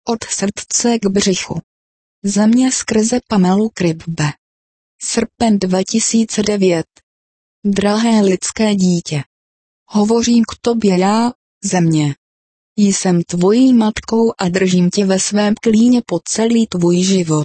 Od srdce k břichu. Země skrze Pamelu Kribbe. Srpen 2009. Drahé lidské dítě. Hovořím k tobě já, země. Jsem tvojí matkou a držím tě ve svém klíně po celý tvůj život.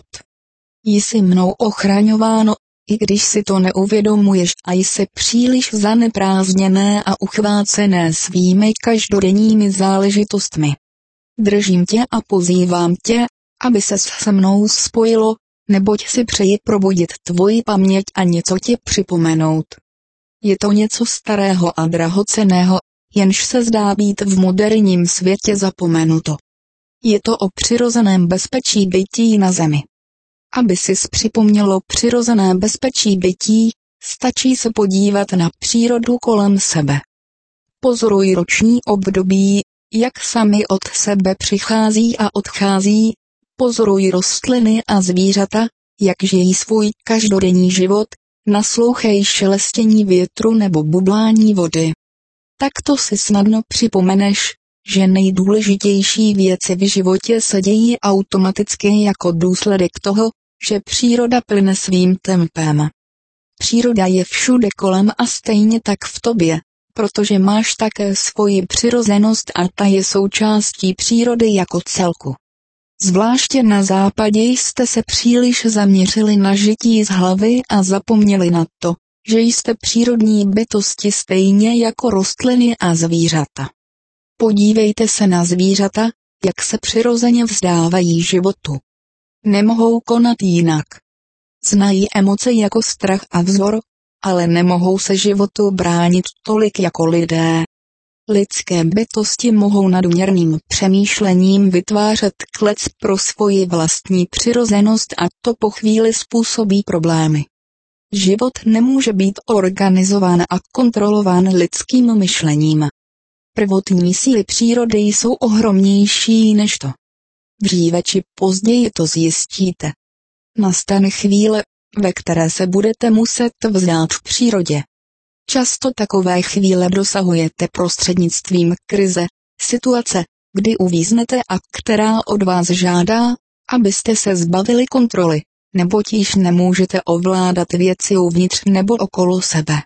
Jsi mnou ochraňováno, i když si to neuvědomuješ a jsi příliš zaneprázdněné a uchvácené svými každodenními záležitostmi. Držím tě a pozývám tě, aby ses se mnou spojilo, neboť si přeji probudit tvoji paměť a něco ti připomenout. Je to něco starého a drahocenného, jenž se zdá být v moderním světě zapomenuto. Je to o přirozeném bezpečí bytí na zemi. Aby si připomnělo přirozené bezpečí bytí, stačí se podívat na přírodu kolem sebe. Pozoruj roční období, jak sami od sebe přichází a odchází, pozoruj rostliny a zvířata, jak žijí svůj každodenní život, naslouchej šelestění větru nebo bublání vody. Takto si snadno připomeneš, že nejdůležitější věci v životě se dějí automaticky jako důsledek toho, že příroda plyne svým tempem. Příroda je všude kolem a stejně tak v tobě, protože máš také svoji přirozenost a ta je součástí přírody jako celku. Zvláště na západě jste se příliš zaměřili na žití z hlavy a zapomněli na to, že jste přírodní bytosti stejně jako rostliny a zvířata. Podívejte se na zvířata, jak se přirozeně vzdávají životu. Nemohou konat jinak. Znají emoce jako strach a vzor, ale nemohou se životu bránit tolik jako lidé. Lidské bytosti mohou nadměrným přemýšlením vytvářet klec pro svoji vlastní přirozenost a to po chvíli způsobí problémy. Život nemůže být organizován a kontrolován lidským myšlením. Prvotní síly přírody jsou ohromnější než to. Dříve či později to zjistíte. Nastane chvíle, ve které se budete muset vzdát v přírodě. Často takové chvíle dosahujete prostřednictvím krize, situace, kdy uvíznete a která od vás žádá, abyste se zbavili kontroly, neboť již nemůžete ovládat věci uvnitř nebo okolo sebe.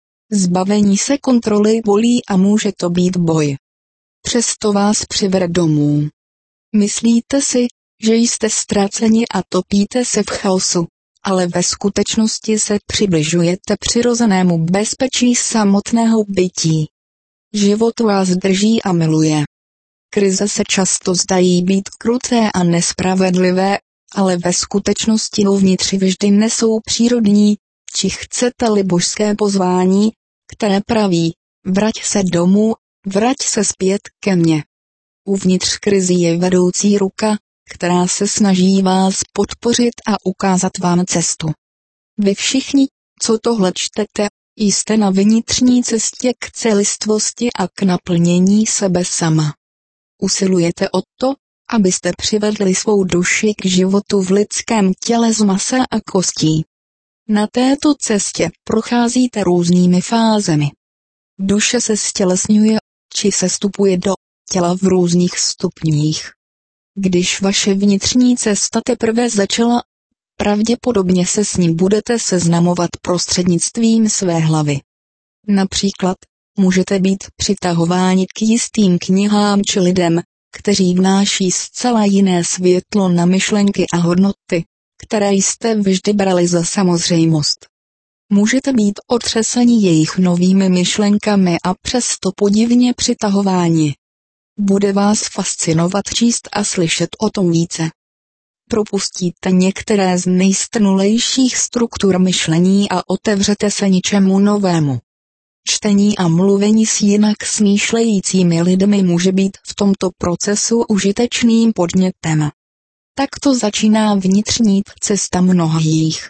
Zbavení se kontroly bolí a může to být boj. Přesto vás přivede domů. Myslíte si, že jste ztraceni a topíte se v chaosu, ale ve skutečnosti se přibližujete přirozenému bezpečí samotného bytí. Život vás drží a miluje. Krize se často zdají být kruté a nespravedlivé, ale ve skutečnosti uvnitř vždy nesou přírodní, či chcete-li božské pozvání, které praví, vrať se domů, vrať se zpět ke mně. Uvnitř krizi je vedoucí ruka, která se snaží vás podpořit a ukázat vám cestu. Vy všichni, co tohle čtete, jste na vnitřní cestě k celistvosti a k naplnění sebe sama. Usilujete o to, abyste přivedli svou duši k životu v lidském těle z masa a kostí. Na této cestě procházíte různými fázemi. Duše se stělesňuje, či sestupuje do těla v různých stupních. Když vaše vnitřní cesta teprve začala, pravděpodobně se s ní budete seznamovat prostřednictvím své hlavy. Například, můžete být přitahováni k jistým knihám či lidem, kteří vnáší zcela jiné světlo na myšlenky a hodnoty, které jste vždy brali za samozřejmost. Můžete být otřeseni jejich novými myšlenkami a přesto podivně přitahováni. Bude vás fascinovat číst a slyšet o tom více. Propustíte některé z nejstrnulejších struktur myšlení a otevřete se ničemu novému. Čtení a mluvení s jinak smýšlejícími lidmi může být v tomto procesu užitečným podnětem. Takto začíná vnitřní cesta mnohých.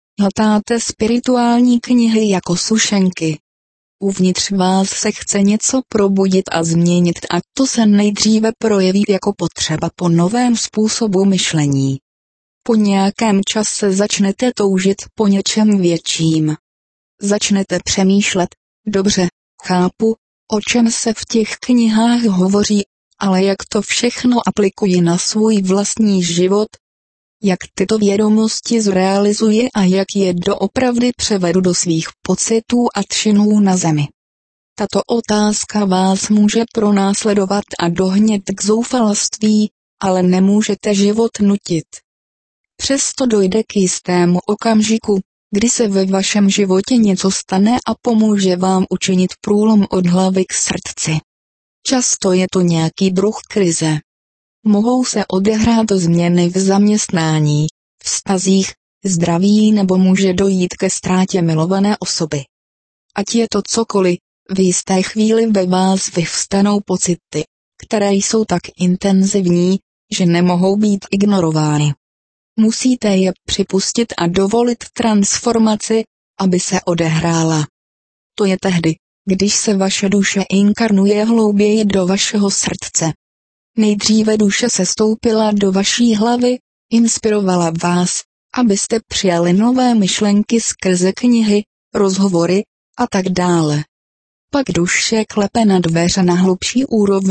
Hltáte spirituální knihy jako sušenky. Uvnitř vás se chce něco probudit a změnit a to se nejdříve projeví jako potřeba po novém způsobu myšlení. Po nějakém čase začnete toužit po něčem větším. Začnete přemýšlet, dobře, chápu, o čem se v těch knihách hovoří, ale jak to všechno aplikuji na svůj vlastní život, jak tyto vědomosti zrealizuji a jak je doopravdy převedu do svých pocitů a činů na zemi. Tato otázka vás může pronásledovat a dohnět k zoufalství, ale nemůžete život nutit. Přesto dojde k jistému okamžiku, kdy se ve vašem životě něco stane a pomůže vám učinit průlom od hlavy k srdci. Často je to nějaký druh krize. Mohou se odehrát změny v zaměstnání, vztazích, zdraví nebo může dojít ke ztrátě milované osoby. Ať je to cokoliv, v jisté chvíli ve vás vyvstanou pocity, které jsou tak intenzivní, že nemohou být ignorovány. Musíte je připustit a dovolit transformaci, aby se odehrála. To je tehdy, když se vaše duše inkarnuje hlouběji do vašeho srdce. Nejdříve duše sestoupila do vaší hlavy, inspirovala vás, abyste přijali nové myšlenky skrze knihy, rozhovory a tak dále. Pak duše klepe na dveře na hlubší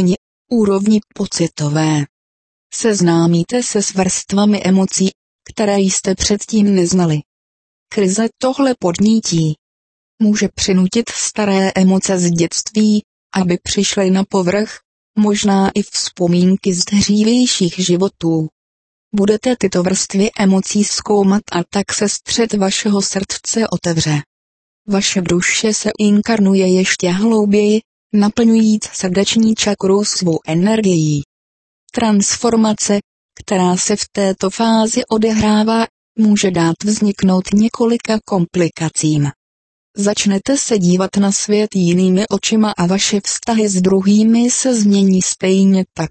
úrovni pocitové. Seznámíte se s vrstvami emocí, které jste předtím neznali. Krize tohle podnítí. Může přinutit staré emoce z dětství, aby přišly na povrch, možná i vzpomínky z dřívějších životů. Budete tyto vrstvy emocí zkoumat a tak se střed vašeho srdce otevře. Vaše duše se inkarnuje ještě hlouběji, naplňujíc srdeční čakru svou energií. Transformace, která se v této fázi odehrává, může dát vzniknout několika komplikacím. Začnete se dívat na svět jinými očima a vaše vztahy s druhými se změní stejně tak.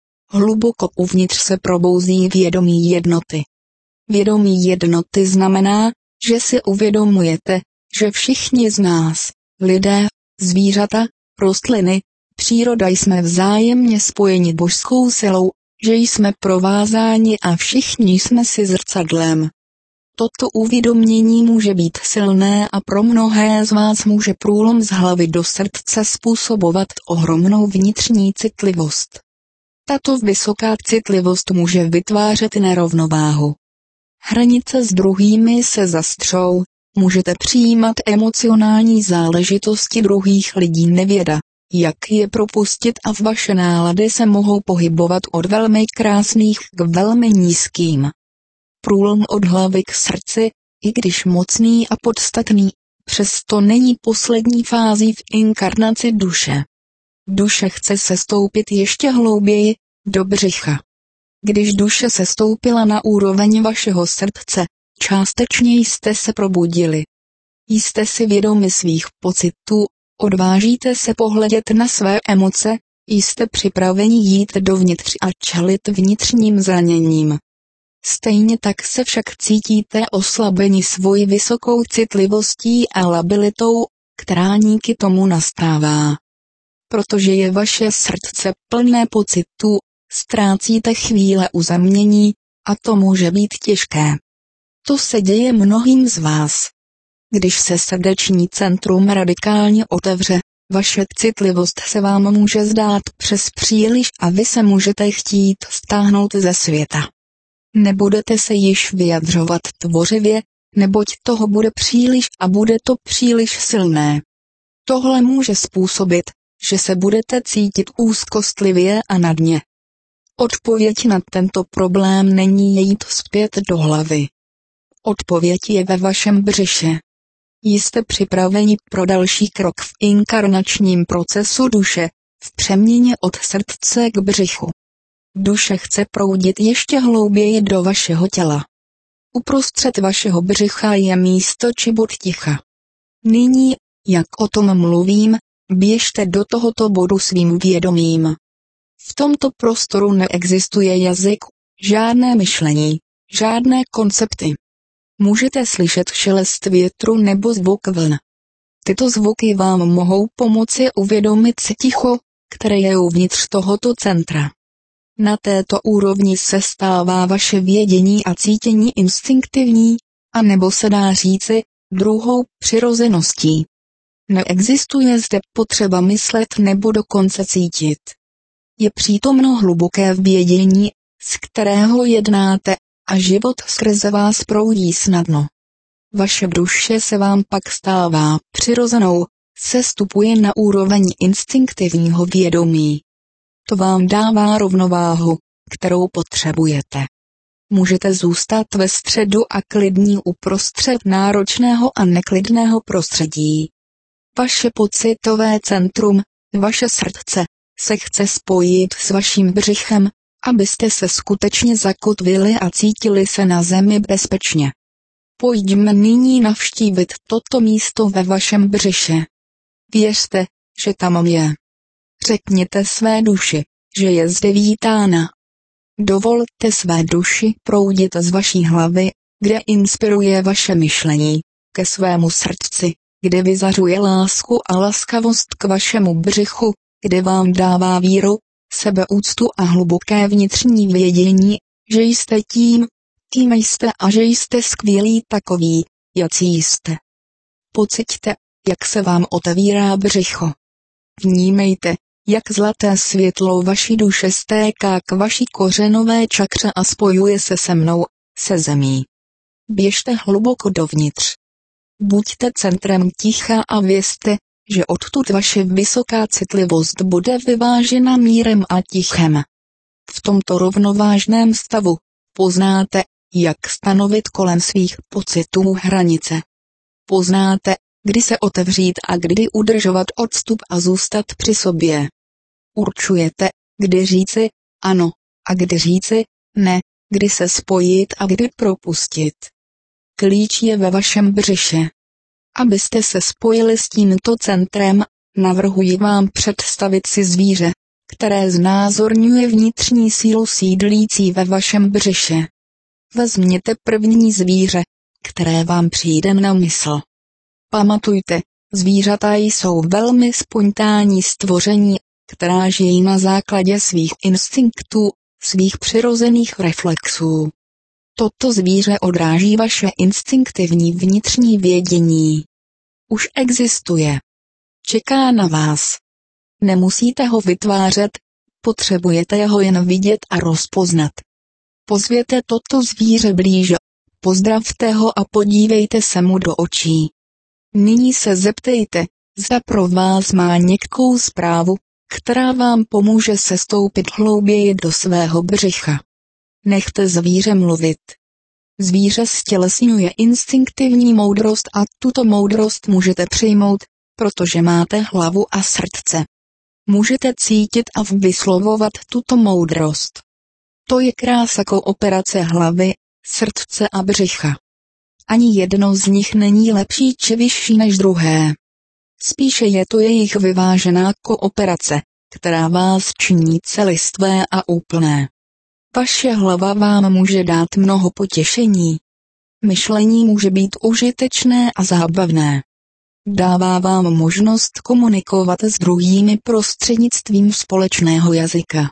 Hluboko uvnitř se probouzí vědomí jednoty. Vědomí jednoty znamená, že si uvědomujete, že všichni z nás, lidé, zvířata, rostliny, příroda jsme vzájemně spojeni božskou silou, že jsme provázáni a všichni jsme si zrcadlem. Toto uvědomění může být silné a pro mnohé z vás může průlom z hlavy do srdce způsobovat ohromnou vnitřní citlivost. Tato vysoká citlivost může vytvářet nerovnováhu. Hranice s druhými se zastřou, můžete přijímat emocionální záležitosti druhých lidí nevěda, jak je propustit a vaše nálady se mohou pohybovat od velmi krásných k velmi nízkým. Průlom od hlavy k srdci, i když mocný a podstatný, přesto není poslední fází v inkarnaci duše. Duše chce sestoupit ještě hlouběji, do břicha. Když duše sestoupila na úroveň vašeho srdce, částečně jste se probudili. Jste si vědomi svých pocitů, odvážíte se pohledět na své emoce, jste připraveni jít dovnitř a čelit vnitřním zraněním. Stejně tak se však cítíte oslabeni svojí vysokou citlivostí a labilitou, která díky tomu nastává. Protože je vaše srdce plné pocitů, ztrácíte chvíle uzemnění, a to může být těžké. To se děje mnohým z vás. Když se srdeční centrum radikálně otevře, vaše citlivost se vám může zdát přes příliš a vy se můžete chtít stáhnout ze světa. Nebudete se již vyjadřovat tvořivě, neboť toho bude příliš a bude to příliš silné. Tohle může způsobit, že se budete cítit úzkostlivě a na dně. Odpověď na tento problém není jít zpět do hlavy. Odpověď je ve vašem břiše. Jste připraveni pro další krok v inkarnačním procesu duše, v přeměně od srdce k břichu. Duše chce proudit ještě hlouběji do vašeho těla. Uprostřed vašeho břicha je místo či bod ticha. Nyní, jak o tom mluvím, běžte do tohoto bodu svým vědomím. V tomto prostoru neexistuje jazyk, žádné myšlení, žádné koncepty. Můžete slyšet šelest větru nebo zvuk vln. Tyto zvuky vám mohou pomoci uvědomit si ticho, které je uvnitř tohoto centra. Na této úrovni se stává vaše vědění a cítění instinktivní, anebo se dá říci, druhou přirozeností. Neexistuje zde potřeba myslet nebo dokonce cítit. Je přítomno hluboké vědění, z kterého jednáte, a život skrze vás proudí snadno. Vaše duše se vám pak stává přirozenou, sestupuje na úroveň instinktivního vědomí. To vám dává rovnováhu, kterou potřebujete. Můžete zůstat ve středu a klidní uprostřed náročného a neklidného prostředí. Vaše pocitové centrum, vaše srdce, se chce spojit s vaším břichem, abyste se skutečně zakotvili a cítili se na zemi bezpečně. Pojďme nyní navštívit toto místo ve vašem břiše. Věřte, že tam je. Řekněte své duši, že je zde vítána. Dovolte své duši proudit z vaší hlavy, kde inspiruje vaše myšlení, ke svému srdci, kde vyzařuje lásku a laskavost k vašemu břichu, kde vám dává víru, sebeúctu a hluboké vnitřní vědění, že jste tím, kým jste a že jste skvělí takoví, jací jste. Pociťte, jak se vám otevírá břicho. Vnímejte, jak zlaté světlo vaší duše stéká k vaší kořenové čakře a spojuje se se mnou, se zemí. Běžte hluboko dovnitř. Buďte centrem ticha a vězte, že odtud vaše vysoká citlivost bude vyvážena mírem a tichem. V tomto rovnovážném stavu poznáte, jak stanovit kolem svých pocitů hranice. Poznáte, kdy se otevřít a kdy udržovat odstup a zůstat při sobě. Určujete, kdy říci ano a kdy říci ne, kdy se spojit a kdy propustit. Klíč je ve vašem břiše. Abyste se spojili s tímto centrem, navrhuji vám představit si zvíře, které znázorňuje vnitřní sílu sídlící ve vašem břiše. Vezměte první zvíře, které vám přijde na mysl. Pamatujte, zvířata jsou velmi spontánní stvoření, která žijí na základě svých instinktů, svých přirozených reflexů. Toto zvíře odráží vaše instinktivní vnitřní vědění. Už existuje. Čeká na vás. Nemusíte ho vytvářet, potřebujete ho jen vidět a rozpoznat. Pozvěte toto zvíře blíže, pozdravte ho a podívejte se mu do očí. Nyní se zeptejte, zda pro vás má některou zprávu, která vám pomůže sestoupit hlouběji do svého břicha. Nechte zvíře mluvit. Zvíře stělesňuje instinktivní moudrost a tuto moudrost můžete přijmout, protože máte hlavu a srdce. Můžete cítit a vyslovovat tuto moudrost. To je krása kooperace hlavy, srdce a břicha. Ani jedno z nich není lepší či vyšší než druhé. Spíše je to jejich vyvážená kooperace, která vás činí celistvé a úplné. Vaše hlava vám může dát mnoho potěšení. Myšlení může být užitečné a zábavné. Dává vám možnost komunikovat s druhými prostřednictvím společného jazyka.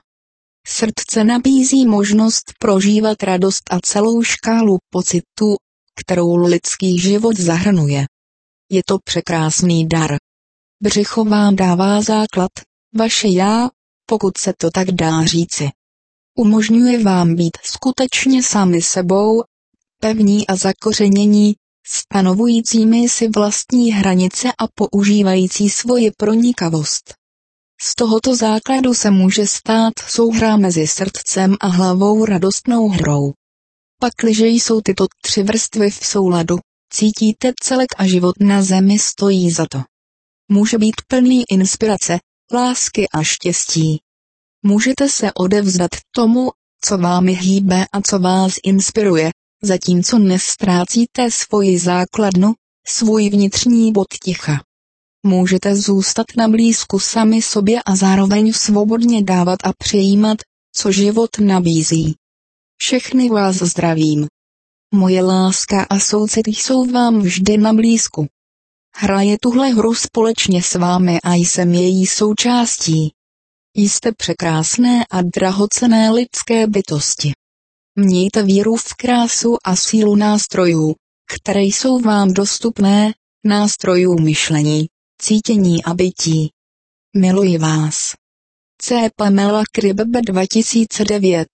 Srdce nabízí možnost prožívat radost a celou škálu pocitů, kterou lidský život zahrnuje. Je to překrásný dar. Břicho vám dává základ, vaše já, pokud se to tak dá říci. Umožňuje vám být skutečně sami sebou, pevní a zakořenění, stanovujícími si vlastní hranice a používající svoji pronikavost. Z tohoto základu se může stát souhra mezi srdcem a hlavou radostnou hrou. Pakliže jsou tyto tři vrstvy v souladu, cítíte celek a život na zemi stojí za to. Může být plný inspirace, lásky a štěstí. Můžete se odevzdat tomu, co vámi hýbe a co vás inspiruje, zatímco neztrácíte svoji základnu, svůj vnitřní bod ticha. Můžete zůstat na blízku sami sobě a zároveň svobodně dávat a přijímat, co život nabízí. Všechny vás zdravím. Moje láska a soucit jsou vám vždy na blízku. Hraje tuhle hru společně s vámi a jsem její součástí. Jste překrásné a drahocenné lidské bytosti. Mějte víru v krásu a sílu nástrojů, které jsou vám dostupné, nástrojů myšlení, cítění a bytí. Miluji vás. C. Pamela Kribbe 2009.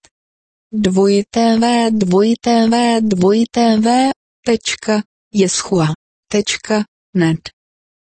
www.jeschua.net